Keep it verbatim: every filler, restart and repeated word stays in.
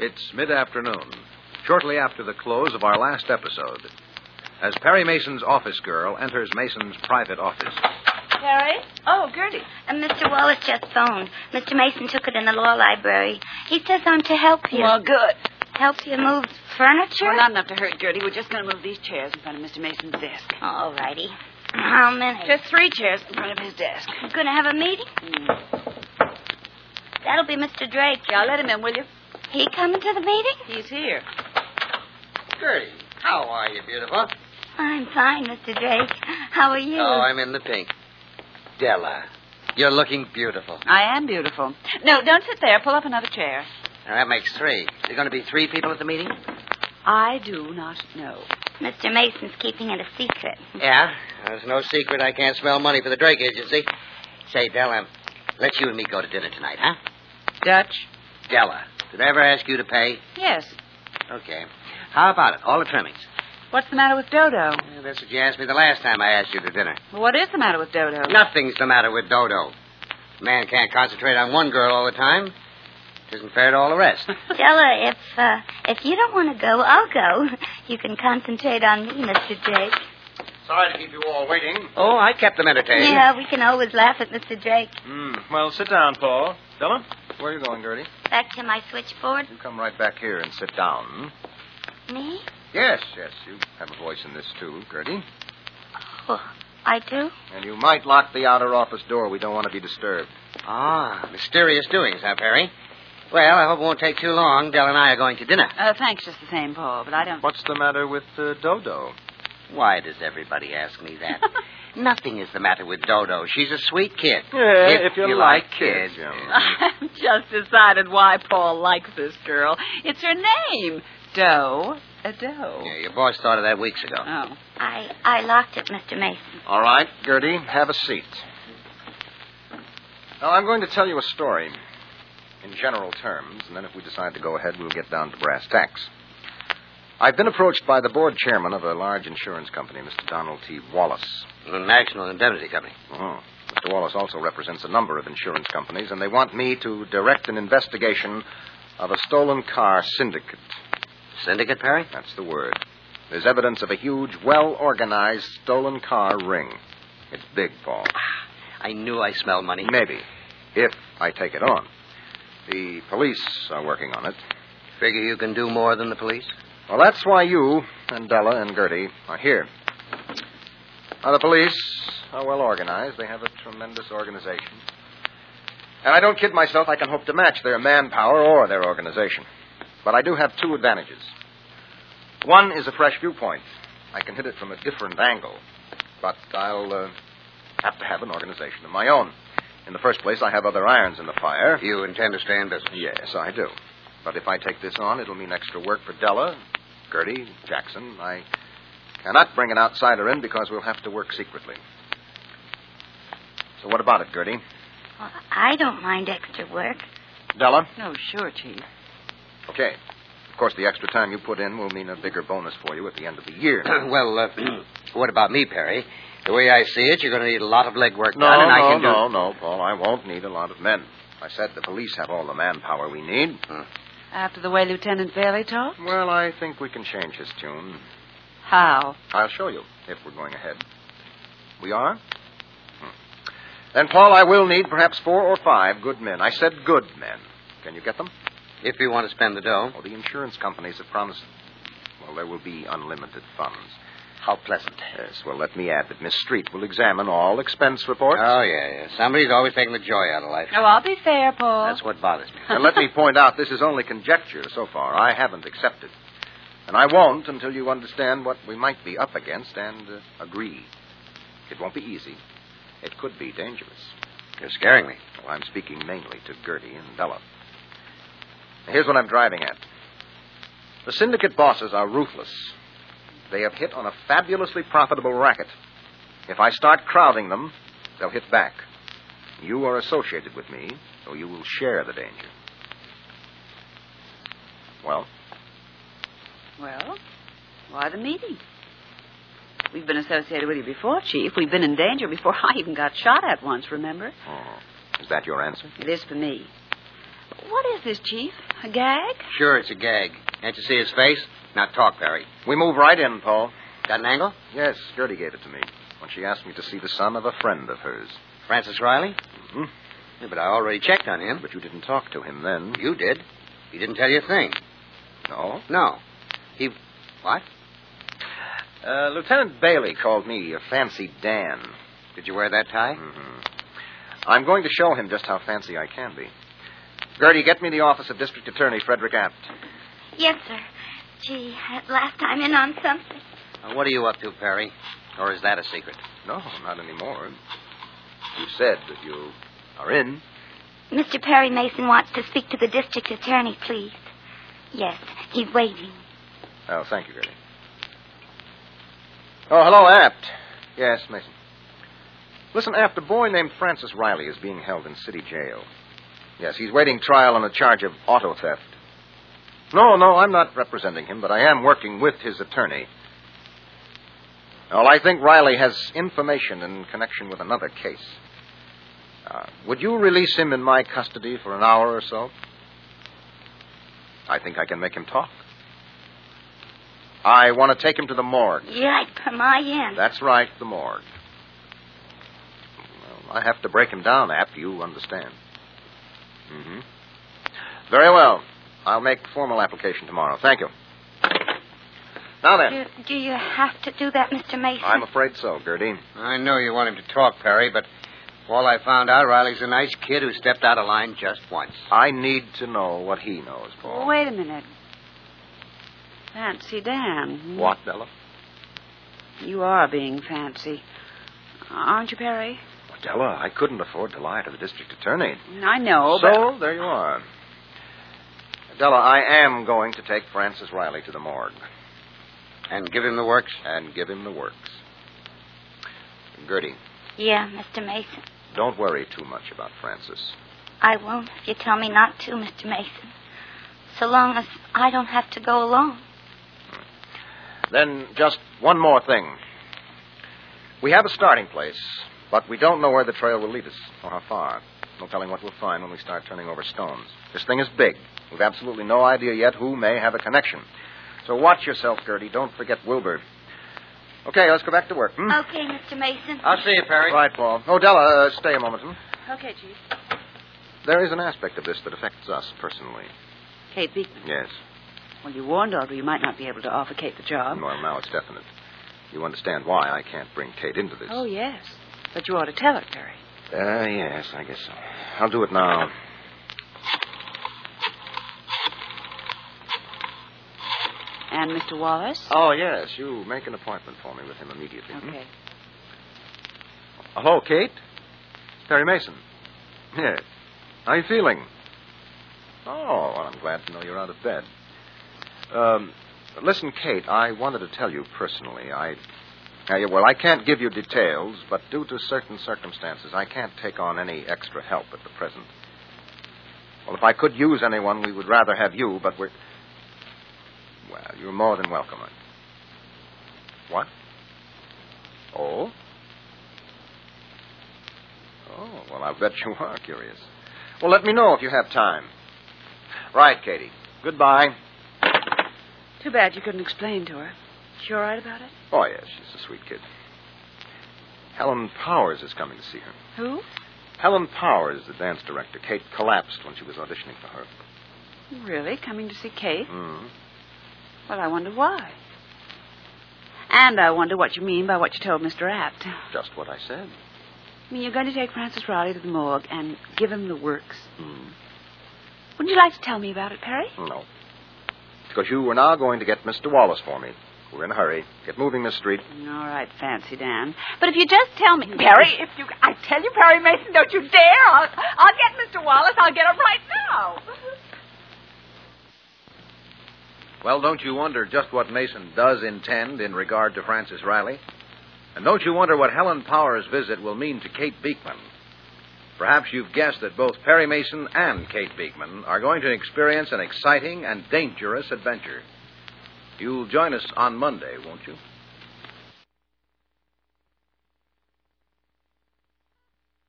It's mid-afternoon, shortly after the close of our last episode, as Perry Mason's office girl enters Mason's private office. Perry? Oh, Gertie. Uh, Mister Wallace just phoned. Mister Mason took it in the law library. He says I'm to help you. Well, good. Help you move furniture? Well, not enough to hurt Gertie. We're just going to move these chairs in front of Mister Mason's desk. All righty. How many? Just three chairs in front of his desk. We're going to have a meeting? Mm. That'll be Mister Drake. Yeah, let him in, will you? He coming to the meeting? He's here. Gertie, how are you, beautiful? I'm fine, Mister Drake. How are you? Oh, I'm in the pink. Della, you're looking beautiful. I am beautiful. No, don't sit there. Pull up another chair. Now, that makes three. There going to be three people at the meeting? I do not know. Mister Mason's keeping it a secret. Yeah, there's no secret I can't smell money for the Drake Agency. Say, Della, let's you and me go to dinner tonight, huh? Dutch? Della, did I ever ask you to pay? Yes. Okay. How about it? All the trimmings. What's the matter with Dodo? Well, that's what you asked me the last time I asked you to dinner. Well, what is the matter with Dodo? Nothing's the matter with Dodo. A man can't concentrate on one girl all the time. It isn't fair to all the rest. Della, if uh, if you don't want to go, I'll go. You can concentrate on me, Mister Drake. Sorry to keep you all waiting. Oh, I kept them entertained. Yeah, we can always laugh at Mister Drake. Mm, well, sit down, Paul. Della, where are you going, Gertie? Back to my switchboard. You come right back here and sit down. Me? Yes, yes, you have a voice in this, too, Gertie. Oh, I do? And you might lock the outer office door. We don't want to be disturbed. Ah, mysterious doings, huh, Perry? Well, I hope it won't take too long. Dell and I are going to dinner. Uh, thanks just the same, Paul, but I don't... What's the matter with uh, Dodo? Why does everybody ask me that? Nothing is the matter with Dodo. She's a sweet kid. Yeah, if, if you, you like, like kids. kids. Yeah. I've just decided why Paul likes this girl. It's her name. Doe. A doe. Yeah, your boss thought of that weeks ago. Oh. I, I locked it, Mister Mason. All right, Gertie, have a seat. Now, I'm going to tell you a story in general terms, and then if we decide to go ahead, we'll get down to brass tacks. I've been approached by the board chairman of a large insurance company, Mister Donald T. Wallace. The National Indemnity Company. Oh. Mister Wallace also represents a number of insurance companies, and they want me to direct an investigation of a stolen car syndicate. Syndicate, Perry? That's the word. There's evidence of a huge, well-organized stolen car ring. It's big, Paul. I knew I smelled money. Maybe, if I take it on. The police are working on it. Figure you can do more than the police? Well, that's why you and Della and Gertie are here. Now, the police are well organized. They have a tremendous organization. And I don't kid myself I can hope to match their manpower or their organization. But I do have two advantages. One is a fresh viewpoint. I can hit it from a different angle. But I'll uh, have to have an organization of my own. In the first place, I have other irons in the fire. You intend to stay in business? Yes, I do. But if I take this on, it'll mean extra work for Della, Gertie, Jackson. I cannot bring an outsider in because we'll have to work secretly. So what about it, Gertie? Well, I don't mind extra work. Della? No, sure, Chief. Okay. Of course, the extra time you put in will mean a bigger bonus for you at the end of the year. well, uh, what about me, Perry? The way I see it, you're going to need a lot of legwork No, done, and no, I can do... no, no, Paul. I won't need a lot of men. I said the police have all the manpower we need. Hmm. After the way Lieutenant Bailey talked? Well, I think we can change his tune. How? I'll show you if we're going ahead. We are? Hmm. Then, Paul, I will need perhaps four or five good men. I said good men. Can you get them? If you want to spend the dough. Oh, the insurance companies have promised, well, there will be unlimited funds. How pleasant. Yes, well, let me add that Miss Street will examine all expense reports. Oh, yeah, yeah. Somebody's always taking the joy out of life. Oh, I'll be fair, Paul. That's what bothers me. And let me point out, this is only conjecture so far. I haven't accepted. And I won't until you understand what we might be up against and uh, agree. It won't be easy. It could be dangerous. You're scaring me. Well, I'm speaking mainly to Gertie and Bella. Here's what I'm driving at. The syndicate bosses are ruthless. They have hit on a fabulously profitable racket. If I start crowding them, they'll hit back. You are associated with me, so you will share the danger. Well? Well, why the meeting? We've been associated with you before, Chief. We've been in danger before I even got shot at once, remember? Oh, is that your answer? It is for me. What is this, Chief? A gag? Sure, it's a gag. Can't you see his face? Now talk, Perry. We move right in, Paul. Got an angle? Yes, Gertie gave it to me when she asked me to see the son of a friend of hers. Francis Riley? Mm-hmm. Yeah, but I already checked on him. But you didn't talk to him then. You did. He didn't tell you a thing. No? No. He... What? Uh, Lieutenant Bailey called me a fancy Dan. Did you wear that tie? Mm-hmm. I'm going to show him just how fancy I can be. Gertie, get me the office of District Attorney Frederick Apt. Yes, sir. Gee, at last I'm in on something. Now, what are you up to, Perry? Or is that a secret? No, not anymore. You said that you are in. Mister Perry Mason wants to speak to the district attorney, please. Yes, he's waiting. Oh, thank you, Gertie. Oh, hello, Apt. Yes, Mason. Listen, Apt, a boy named Francis Riley is being held in city jail. Yes, he's waiting trial on a charge of auto theft. No, no, I'm not representing him, but I am working with his attorney. Well, I think Riley has information in connection with another case. Uh, would you release him in my custody for an hour or so? I think I can make him talk. I want to take him to the morgue. Right, for my end. That's right, the morgue. Well, I have to break him down, Apt, you understand. Mm-hmm. Very well. I'll make formal application tomorrow. Thank you. Now then. Do, do you have to do that, Mister Mason? I'm afraid so, Gertie. I know you want him to talk, Perry, but all I found out, Riley's a nice kid who stepped out of line just once. I need to know what he knows, Paul. Wait a minute. Fancy Dan. What, Della? You are being fancy. Aren't you, Perry? Well, Della, I couldn't afford to lie to the district attorney. I know, so, but... there you are. Della, I am going to take Francis Riley to the morgue. And give him the works? And give him the works. Gertie. Yeah, Mister Mason. Don't worry too much about Francis. I won't if you tell me not to, Mister Mason. So long as I don't have to go alone. Then just one more thing. We have a starting place, but we don't know where the trail will lead us or how far. No telling what we'll find when we start turning over stones. This thing is big. We've absolutely no idea yet who may have a connection. So watch yourself, Gertie. Don't forget Wilbur. Okay, let's go back to work. Hmm? Okay, Mister Mason. I'll see you, Perry. Right, Paul. Oh, Della, uh, stay a moment. Hmm? Okay, Chief. There is an aspect of this that affects us personally. Kate Beekman. Yes. Well, you warned Audrey you might not be able to offer Kate the job. Well, now it's definite. You understand why I can't bring Kate into this. Oh, yes. But you ought to tell her, Perry. Uh, yes, I guess so. I'll do it now. And Mister Wallace? Oh, yes. You make an appointment for me with him immediately. Okay. Hmm? Hello, Kate? Perry Mason. Yes. How are you feeling? Oh, well, I'm glad to know you're out of bed. Um, listen, Kate, I wanted to tell you personally. I, uh, yeah, well, I can't give you details, but due to certain circumstances, I can't take on any extra help at the present. Well, if I could use anyone, we would rather have you, but we're... Well, you're more than welcome. What? Oh? Oh, well, I'll bet you are curious. Well, let me know if you have time. Right, Katie. Goodbye. Too bad you couldn't explain to her. She all right about it? Oh, yes, she's a sweet kid. Helen Powers is coming to see her. Who? Helen Powers, the dance director. Kate collapsed when she was auditioning for her. Really? Coming to see Kate? Mm-hmm. Well, I wonder why. And I wonder what you mean by what you told Mister Apt. Just what I said. I mean, you're going to take Francis Riley to the morgue and give him the works. Mm. Wouldn't you like to tell me about it, Perry? No. Because you were now going to get Mister Wallace for me. We're in a hurry. Get moving, Miss Street. All right, Fancy Dan. But if you just tell me... Perry, if you... I tell you, Perry Mason, don't you dare. I'll, I'll get Mister Wallace. I'll get him right now. Well, don't you wonder just what Mason does intend in regard to Francis Riley? And don't you wonder what Helen Powers' visit will mean to Kate Beekman? Perhaps you've guessed that both Perry Mason and Kate Beekman are going to experience an exciting and dangerous adventure. You'll join us on Monday, won't you?